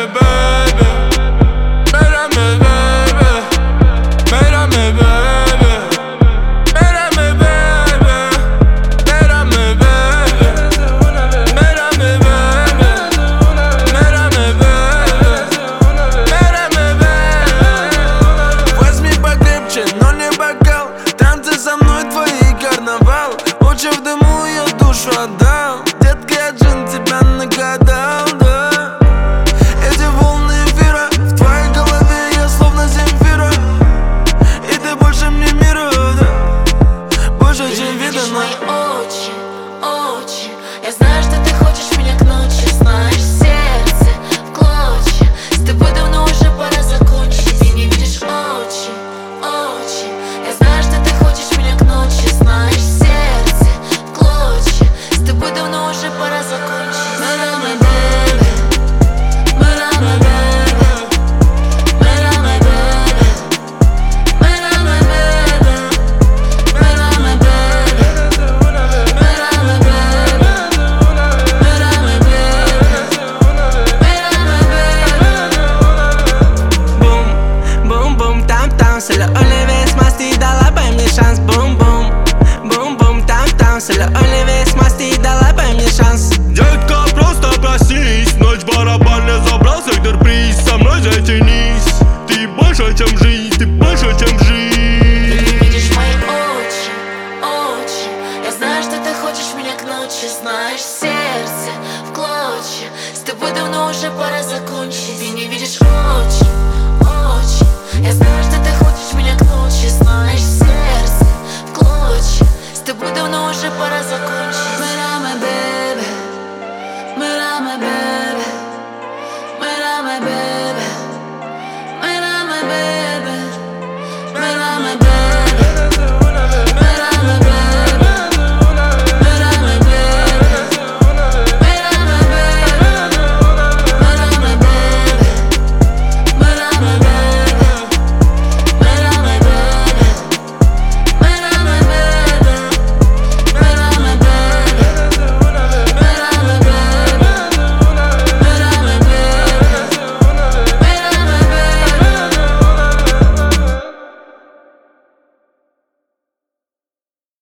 Mérame, baby. Mérame, baby. Mérame, baby. Mérame, baby. Mérame, baby. Mérame, baby. Mérame, baby. Mérame, baby. Возьми покрепче, но не бокал. Танцы со мной, твои карнавал. Лучше в дыму я душу отдал. Детка, я джин тебя нагадал, да. Эти волны эфира в твоей голове, я словно Земфира. И ты больше мне мира, да. Больше, чем видно, но мои очи, очи. Я знаю, что ты хочешь меня к ночи. Знаешь, сердце в клочья. С тобой давно уже пора закончить. Ты не видишь очи, очи. Я знаю, что ты хочешь меня к ночи. Знаешь, сердце в клочья. С тобой давно уже пора закончить. Мэраме, бэби. Мэраме, бэби. Мэраме, бэби. Мэраме, бэби. Мэраме, бэби. Мэраме, бэби. Мэраме, бэби. бум, бум-бум, там-там. C'est le Olivier Smasty, давай мне шанс. Бум-бум, бум-бум, там-там. C'est le Olivier Smasty, давай мне шанс. Детка, просто проснись. Ночь в барабане забрал сектор-приз. Со мной затянись. Ты больше, чем жизнь. Ты больше, чем жизнь. Ты видишь мои очи, очи. Я знаю, что ты хочешь меня к ночи. Знаешь, сердце в клочья. С тобой давно уже пора закончить. Ты не видишь очи, очи. Я знаю, что ты хочешь меня к ночи. Знаешь, сердце в клочья. С тобой давно уже пора закончить.